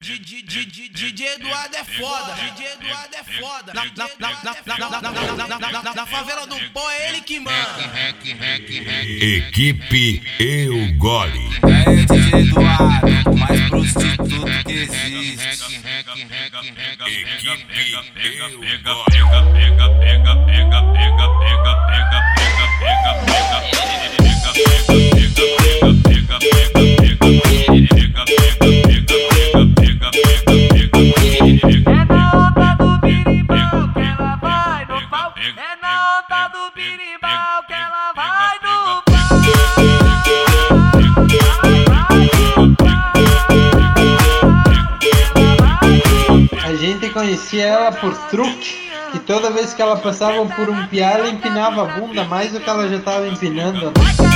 DJ Eduardo é foda, DJ Eduardo é foda. Na favela do pó é ele que manda. Equipe Eu Gole. É DJ Eduardo, o mais prostituto que existe. Equipe Eu Gole. É na onda do birimbau que ela vai no pau. A gente conhecia ela por truque, que toda vez que ela passava por um piá, ela empinava a bunda mais do que ela já estava empinando.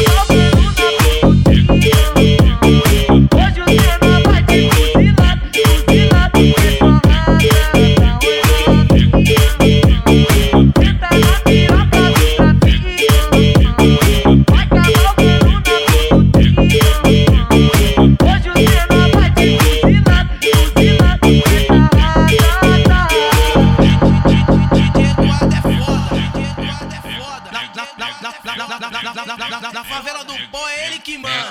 Na favela do pó é ele que manda.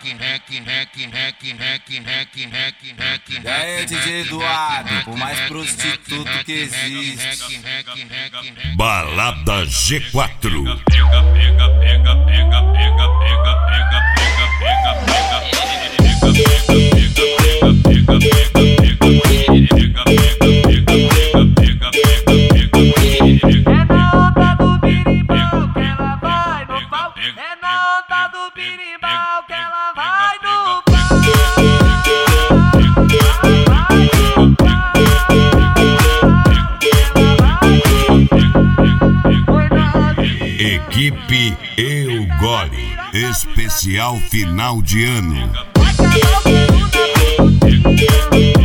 É DJ Eduardo, o mais prostituto que existe. Balada G4. É na onda do birimbau que ela vai no Equipe Eu Gole. Especial final de ano. pau.